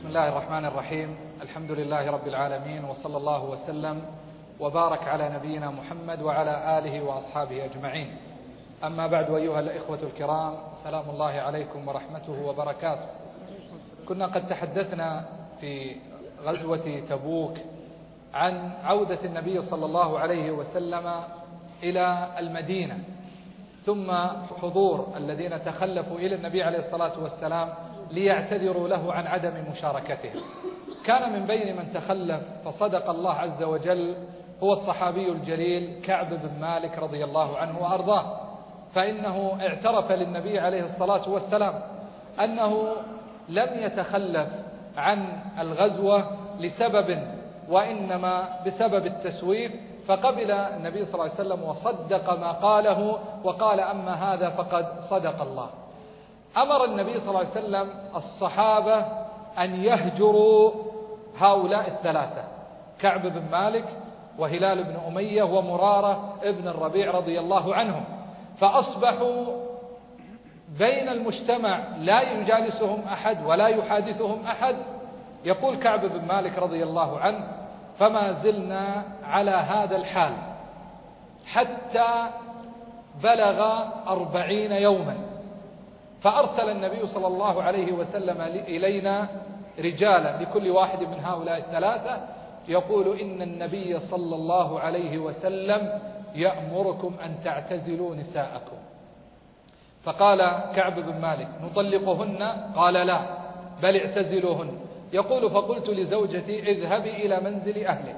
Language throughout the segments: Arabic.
بسم الله الرحمن الرحيم. الحمد لله رب العالمين، وصلى الله وسلم وبارك على نبينا محمد وعلى آله وأصحابه أجمعين. أما بعد، أيها الإخوة الكرام، سلام الله عليكم ورحمته وبركاته. كنا قد تحدثنا في غزوة تبوك عن عودة النبي صلى الله عليه وسلم إلى المدينة، ثم حضور الذين تخلفوا إلى النبي عليه الصلاة والسلام ليعتذروا له عن عدم مشاركتهم. كان من بين من تخلف فصدق الله عز وجل هو الصحابي الجليل كعب بن مالك رضي الله عنه وأرضاه، فإنه اعترف للنبي عليه الصلاة والسلام أنه لم يتخلف عن الغزوة لسبب، وإنما بسبب التسويف، فقبل النبي صلى الله عليه وسلم وصدق ما قاله وقال: أما هذا فقد صدق الله. أمر النبي صلى الله عليه وسلم الصحابة أن يهجروا هؤلاء الثلاثة: كعب بن مالك وهلال بن أمية ومرارة ابن الربيع رضي الله عنهم، فأصبحوا بين المجتمع لا يجالسهم أحد ولا يحادثهم أحد. يقول كعب بن مالك رضي الله عنه: فما زلنا على هذا الحال حتى بلغ 40 يوما، فأرسل النبي صلى الله عليه وسلم إلينا رجالا لكل واحد من هؤلاء الثلاثة، يقول: إن النبي صلى الله عليه وسلم يأمركم أن تعتزلوا نساءكم. فقال كعب بن مالك: نطلقهن؟ قال: لا، بل اعتزلوهن. يقول: فقلت لزوجتي: اذهبي إلى منزل أهلك.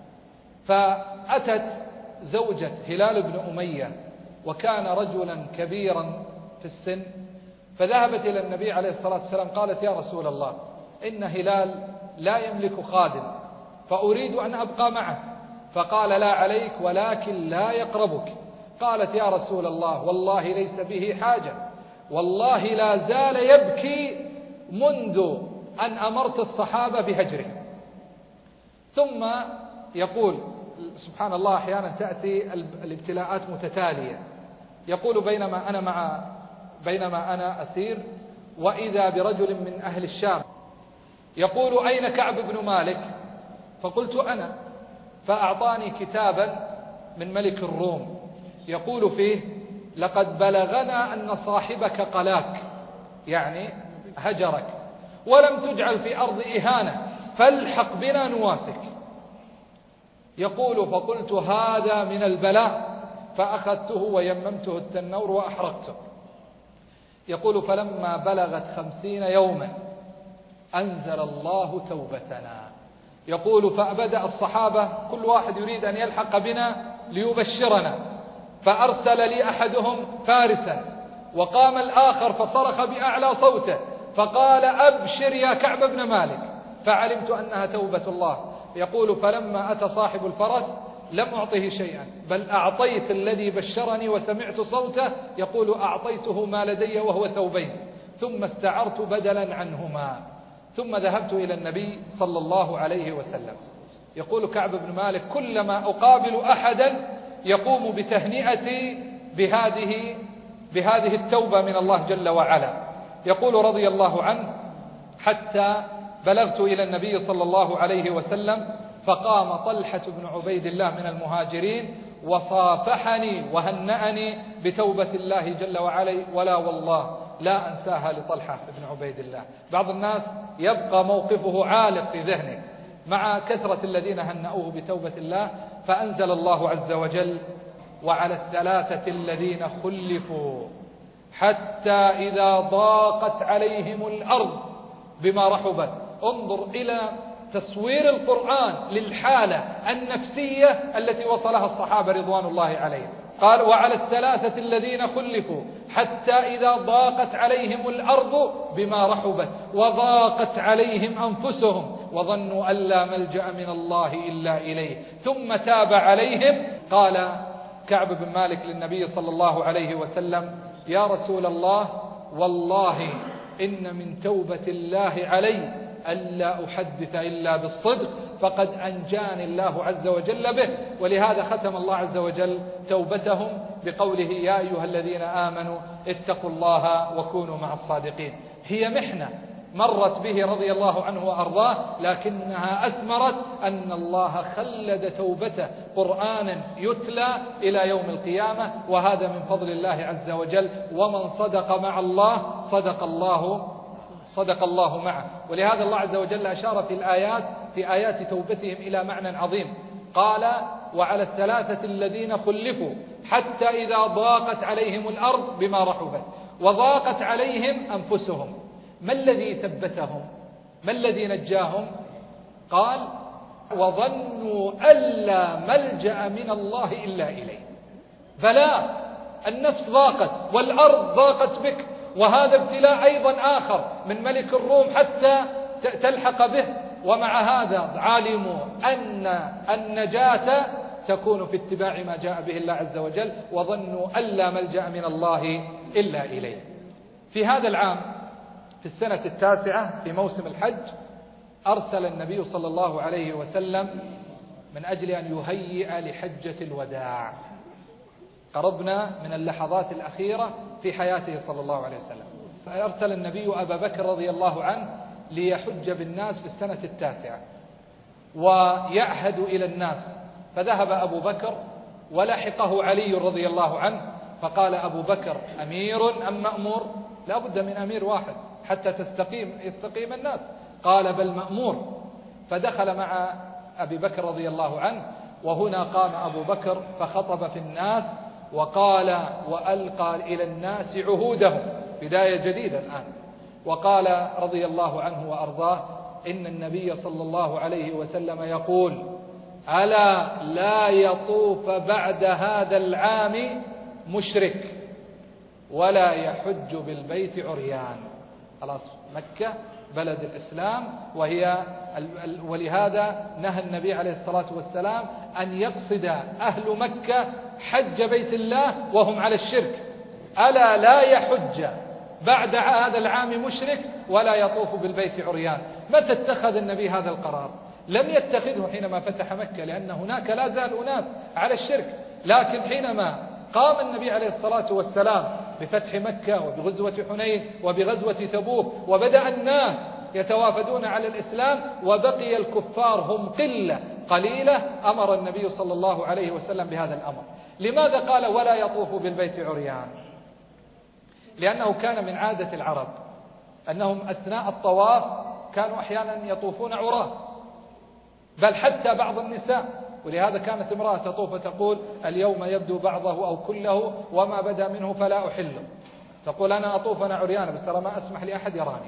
فأتت زوجة هلال بن أمية، وكان رجلا كبيرا في السن، فذهبت إلى النبي عليه الصلاة والسلام قالت: يا رسول الله، إن هلال لا يملك خادم، فأريد أن أبقى معه. فقال: لا عليك، ولكن لا يقربك. قالت: يا رسول الله، والله ليس به حاجة، والله لا زال يبكي منذ أن أمرت الصحابة بهجره. ثم يقول: سبحان الله، أحيانا تأتي الابتلاءات متتالية. يقول: بينما أنا أسير، وإذا برجل من أهل الشام يقول: أين كعب بن مالك؟ فقلت: أنا. فأعطاني كتابا من ملك الروم يقول فيه: لقد بلغنا أن صاحبك قلاك، يعني هجرك، ولم تجعل في أرض إهانة، فالحق بنا نواسك. يقول: فقلت: هذا من البلاء، فأخذته ويممته التنور وأحرقته. يقول: فلما بلغت 50 يوما أنزل الله توبتنا. يقول: فبدأ الصحابة كل واحد يريد أن يلحق بنا ليبشرنا، فأرسل لي أحدهم فارسا، وقام الآخر فصرخ بأعلى صوته فقال: أبشر يا كعب بن مالك، فعلمت أنها توبة الله. يقول: فلما أتى صاحب الفرس لم أعطه شيئا، بل أعطيت الذي بشرني وسمعت صوته، يقول: أعطيته ما لدي وهو ثوبين، ثم استعرت بدلا عنهما، ثم ذهبت إلى النبي صلى الله عليه وسلم. يقول كعب بن مالك: كلما أقابل أحدا يقوم بتهنئتي بهذه التوبة من الله جل وعلا. يقول رضي الله عنه: حتى بلغت إلى النبي صلى الله عليه وسلم، فقام طلحة بن عبيد الله من المهاجرين وصافحني وهنأني بتوبة الله جل وعلا، ولا والله لا أنساها لطلحة بن عبيد الله. بعض الناس يبقى موقفه عالق في ذهنه مع كثرة الذين هنأوه بتوبة الله، فأنزل الله عز وجل: وعلى الثلاثة الذين خلفوا حتى إذا ضاقت عليهم الأرض بما رحبت. انظر إلى تصوير القرآن للحالة النفسية التي وصلها الصحابة رضوان الله عليهم. قال: وعلى الثلاثة الذين خلفوا حتى إذا ضاقت عليهم الأرض بما رحبت وضاقت عليهم أنفسهم وظنوا أن لا ملجأ من الله إلا إليه ثم تاب عليهم. قال كعب بن مالك للنبي صلى الله عليه وسلم: يا رسول الله، والله إن من توبة الله علي ألا أحدث إلا بالصدق، فقد أنجاني الله عز وجل به. ولهذا ختم الله عز وجل توبتهم بقوله: يا أيها الذين آمنوا اتقوا الله وكونوا مع الصادقين. هي محنة مرت به رضي الله عنه وأرضاه، لكنها أثمرت أن الله خلد توبته قرآنا يتلى إلى يوم القيامة، وهذا من فضل الله عز وجل. ومن صدق مع الله صدق الله معه. ولهذا الله عز وجل أشار في آيات توبتهم إلى معنى عظيم، قال: وعلى الثلاثة الذين خلفوا حتى إذا ضاقت عليهم الأرض بما رحبت وضاقت عليهم أنفسهم. ما الذي ثبتهم؟ ما الذي نجاهم؟ قال: وظنوا ألا ملجأ من الله إلا إليه. فلا، النفس ضاقت والأرض ضاقت بك، وهذا ابتلاء أيضا آخر من ملك الروم حتى تلحق به، ومع هذا علموا أن النجاة تكون في اتباع ما جاء به الله عز وجل، وظنوا ألا ملجأ من الله إلا إليه. في هذا العام في السنة 9 في موسم الحج أرسل النبي صلى الله عليه وسلم من أجل أن يهيئ لحجة الوداع. قربنا من اللحظات الأخيرة في حياته صلى الله عليه وسلم، فأرسل النبي أبا بكر رضي الله عنه ليحج بالناس في السنة 9 ويعهد إلى الناس. فذهب أبو بكر ولحقه علي رضي الله عنه، فقال أبو بكر: أمير أم مأمور؟ لا بد من أمير واحد حتى يستقيم الناس. قال: بل مأمور. فدخل مع أبي بكر رضي الله عنه، وهنا قام أبو بكر فخطب في الناس وقال وألقى إلى الناس عهودهم، بداية جديدة الآن، وقال رضي الله عنه وأرضاه: إن النبي صلى الله عليه وسلم يقول: ألا لا يطوف بعد هذا العام مشرك ولا يحج بالبيت عريان. خلاص، مكة بلد الإسلام، ولهذا نهى النبي عليه الصلاة والسلام أن يقصد أهل مكة حج بيت الله وهم على الشرك. ألا لا يحج بعد هذا العام مشرك ولا يطوف بالبيت عريان. متى اتخذ النبي هذا القرار؟ لم يتخذه حينما فتح مكة، لأن هناك لا زال أناس على الشرك، لكن حينما قام النبي عليه الصلاة والسلام بفتح مكة وبغزوة حنين وبغزوة تبوك، وبدأ الناس يتوافدون على الإسلام وبقي الكفار هم قلة قليلة، أمر النبي صلى الله عليه وسلم بهذا الأمر. لماذا قال ولا يطوف بالبيت عريان؟ لأنه كان من عادة العرب أنهم أثناء الطواف كانوا أحيانا يطوفون عراة، بل حتى بعض النساء. ولهذا كانت امرأة تطوف تقول: اليوم يبدو بعضه أو كله وما بدا منه فلا أحله. تقول: أنا أطوف أنا عريانة بس ترى ما أسمح لأحد يراني،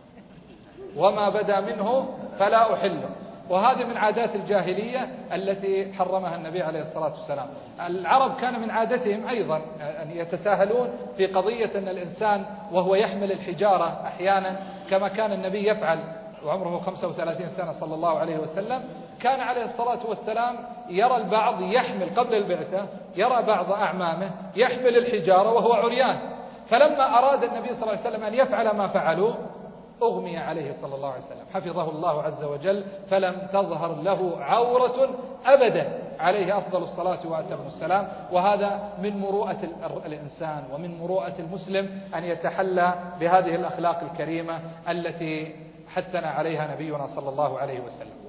وما بدا منه فلا أحله. وهذه من عادات الجاهلية التي حرمها النبي عليه الصلاة والسلام. العرب كان من عادتهم أيضا أن يتساهلون في قضية أن الإنسان وهو يحمل الحجارة أحيانا، كما كان النبي يفعل وعمره 35 سنة صلى الله عليه وسلم. كان عليه الصلاة والسلام يرى البعض يحمل قبل البعثة، يرى بعض أعمامه يحمل الحجارة وهو عريان، فلما أراد النبي صلى الله عليه وسلم أن يفعل ما فعلوا أغمي عليه صلى الله عليه وسلم، حفظه الله عز وجل، فلم تظهر له عورة أبدا، عليه أفضل الصلاة وأتم السلام. وهذا من مروءة الإنسان ومن مروءة المسلم أن يتحلى بهذه الأخلاق الكريمة التي حثنا عليها نبينا صلى الله عليه وسلم.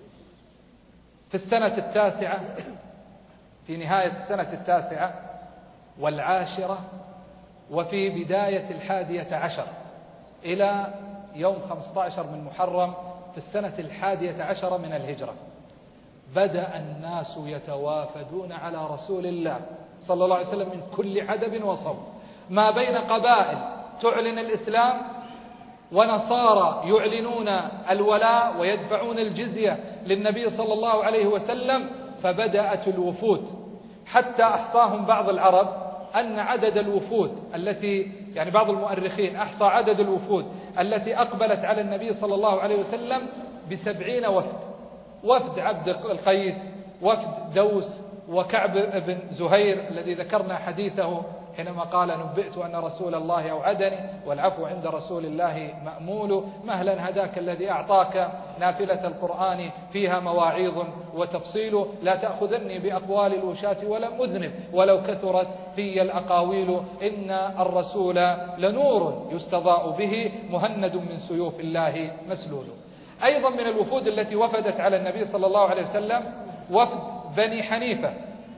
في السنة 9 في نهاية السنة 9 والعاشرة وفي بداية 11 إلى يوم 15 من محرم في السنة 11 من الهجرة، بدأ الناس يتوافدون على رسول الله صلى الله عليه وسلم من كل حدب وصوب، ما بين قبائل تعلن الإسلام ونصارى يعلنون الولاء ويدفعون الجزية للنبي صلى الله عليه وسلم. فبدأت الوفود، حتى أحصاهم بعض العرب أن عدد الوفود التي بعض المؤرخين أحصى عدد الوفود التي أقبلت على النبي صلى الله عليه وسلم ب70 وفد: وفد عبد القيس، وفد دوس، وكعب بن زهير الذي ذكرنا حديثه حينما قال نبئت أن رسول الله أوعدني والعفو عند رسول الله مأمول، مهلا هداك الذي أعطاك نافلة القرآن فيها مواعيظ وتفصيل، لا تأخذني بأقوال الوشاة ولم أذنب ولو كثرت في الأقاويل، إن الرسول لنور يستضاء به مهند من سيوف الله مسلول. أيضا من الوفود التي وفدت على النبي صلى الله عليه وسلم وفد بني حنيفة،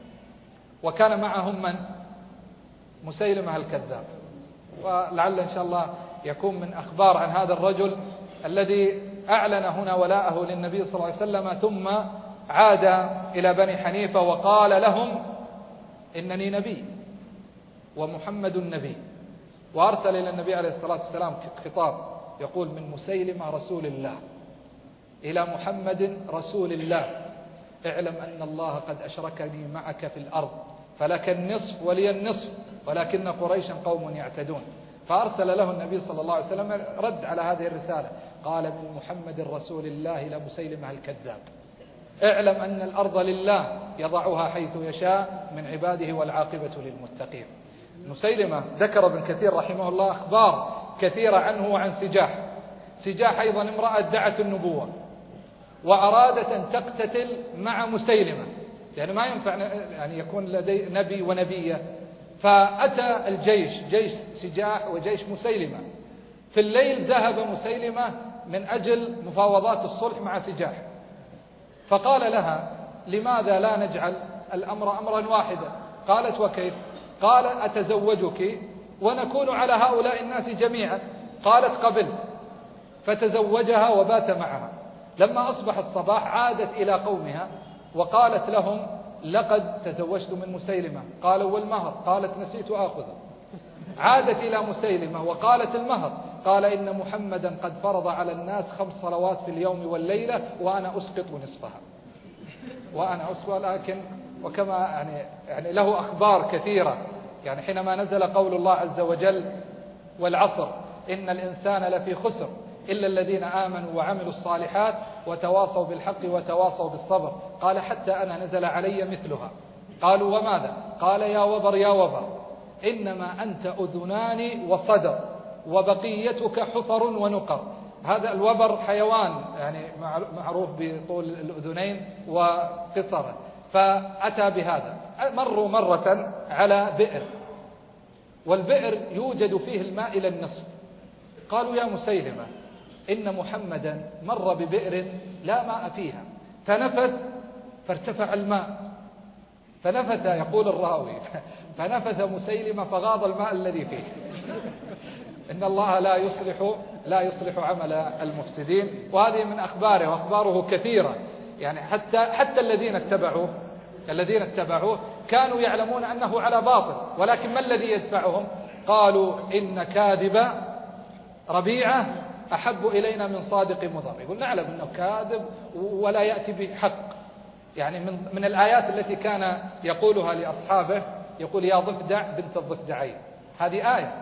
وكان معهم من؟ مسيلمة الكذاب. ولعل إن شاء الله يكون من أخبار عن هذا الرجل الذي أعلن هنا ولاءه للنبي صلى الله عليه وسلم، ثم عاد إلى بني حنيفة وقال لهم إنني نبي ومحمد نبي، وأرسل إلى النبي عليه الصلاة والسلام خطاب يقول من مسيلمة رسول الله إلى محمد رسول الله، اعلم أن الله قد أشركني معك في الأرض، فلك النصف ولي النصف، ولكن قريشا قوم يعتدون. فأرسل له النبي صلى الله عليه وسلم رد على هذه الرسالة، قال من محمد رسول الله إلى مسيلمة الكذاب، اعلم أن الأرض لله يضعها حيث يشاء من عباده والعاقبة للمتقين. مسيلمة ذكر ابن كثير رحمه الله أخبار كثيرة عنه وعن سجاح. سجاح أيضا امرأة دعت النبوة وأرادت أن تقتتل مع مسيلمة، يعني ما ينفع يعني يكون لدي نبي ونبية. فأتى الجيش، جيش سجاح وجيش مسيلمة، في الليل ذهب مسيلمة من أجل مفاوضات الصلح مع سجاح، فقال لها لماذا لا نجعل الأمر أمرا واحدا؟ قالت وكيف؟ قال أتزوجك ونكون على هؤلاء الناس جميعا. قالت قبلت، فتزوجها وبات معها. لما أصبح الصباح عادت إلى قومها وقالت لهم لقد تزوجت من مسيلمة. قالوا والمهر؟ قالت نسيت آخذه. عادت إلى مسيلمة وقالت المهر، قال إن محمدا قد فرض على الناس 5 صلوات في اليوم والليلة وأنا أسقط نصفها، وأنا أسوى. لكن وكما يعني له أخبار كثيرة، يعني حينما نزل قول الله عز وجل والعصر إن الإنسان لفي خسر إلا الذين آمنوا وعملوا الصالحات وتواصوا بالحق وتواصوا بالصبر، قال حتى أنا نزل علي مثلها. قالوا وماذا؟ قال يا وبر يا وبر إنما أنت أذنان وصدر وبقيتك حفر ونقر. هذا الوبر حيوان يعني معروف بطول الأذنين وقصره. فأتى بهذا. مروا مرة على بئر، والبئر يوجد فيه الماء إلى النصف. قالوا يا مسيلمة إن محمدا مر ببئر لا ماء فيها، فنفث فارتفع الماء، فنفث يقول الراوي فنفث مسيلمة فغاض الماء الذي فيه. إن الله لا يصلح عمل المفسدين. وهذه من أخباره، وأخباره كثيرة، يعني حتى الذين اتبعوه كانوا يعلمون أنه على باطل، ولكن ما الذي يدفعهم؟ قالوا إن كاذب ربيعة أحب إلينا من صادق مضر. يقول نعلم أنه كاذب ولا يأتي بحق. يعني من الآيات التي كان يقولها لأصحابه يقول يا ضفدع بنت الضفدعين، هذه آية،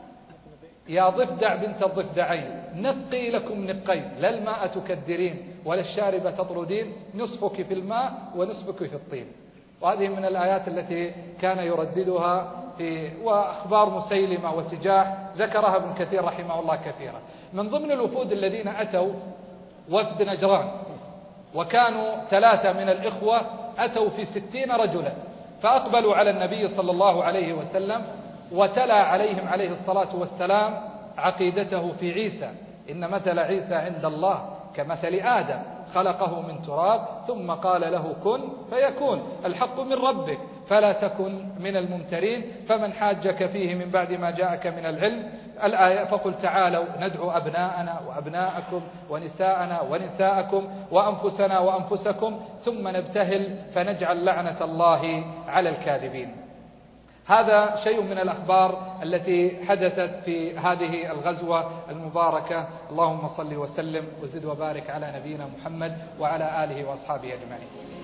يا ضفدع بنت الضفدعين نقي لكم نقين لا الماء تكدرين ولا الشارب تطردين، نصفك في الماء ونصفك في الطين. وهذه من الآيات التي كان يرددها وأخبار مسيلمة وسجاح ذكرها ابن كثير رحمه الله كثيرا. من ضمن الوفود الذين أتوا وفد نجران، وكانوا 3 من الإخوة أتوا في 60 رجلا، فأقبلوا على النبي صلى الله عليه وسلم وتلا عليهم عليه الصلاة والسلام عقيدته في عيسى، إن مثل عيسى عند الله كمثل آدم خلقه من تراب ثم قال له كن فيكون، الحق من ربك فلا تكن من الممترين، فمن حاجك فيه من بعد ما جاءك من العلم الآية فقل تعالوا ندعو أبناءنا وأبناءكم ونساءنا ونساءكم وأنفسنا وأنفسكم ثم نبتهل فنجعل لعنة الله على الكاذبين. هذا شيء من الأخبار التي حدثت في هذه الغزوة المباركة. اللهم صل وسلم وزد وبارك على نبينا محمد وعلى آله وأصحابه أجمعين.